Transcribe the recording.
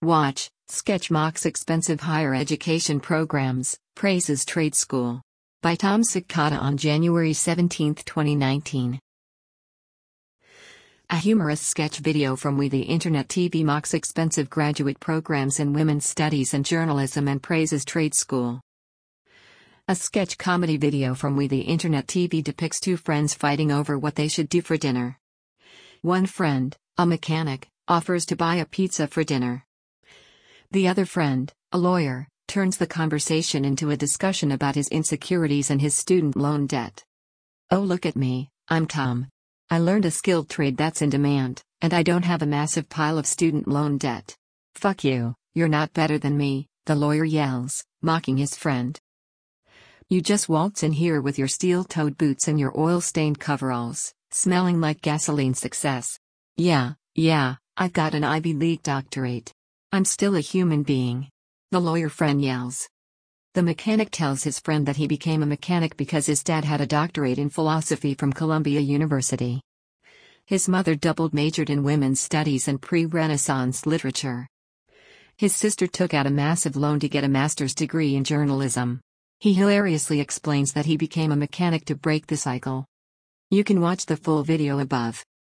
Watch, Sketch Mocks Expensive Higher Education Programs, Praises Trade School. By Tom Sikata on January 17, 2019. A humorous sketch video from We the Internet TV mocks expensive graduate programs in women's studies and journalism and praises trade school. A sketch comedy video from We the Internet TV depicts two friends fighting over what they should do for dinner. One friend, a mechanic, offers to buy a pizza for dinner. The other friend, a lawyer, turns the conversation into a discussion about his insecurities and his student loan debt. "Oh, look at me, I'm Tom. I learned a skilled trade that's in demand, and I don't have a massive pile of student loan debt." "Fuck you, you're not better than me," the lawyer yells, mocking his friend. "You just waltz in here with your steel-toed boots and your oil-stained coveralls, smelling like gasoline success. Yeah, I've got an Ivy League doctorate. I'm still a human being," the lawyer friend yells. The mechanic tells his friend that he became a mechanic because his dad had a doctorate in philosophy from Columbia University. His mother double-majored in women's studies and pre-Renaissance literature. His sister took out a massive loan to get a master's degree in journalism. He hilariously explains that he became a mechanic to break the cycle. You can watch the full video above.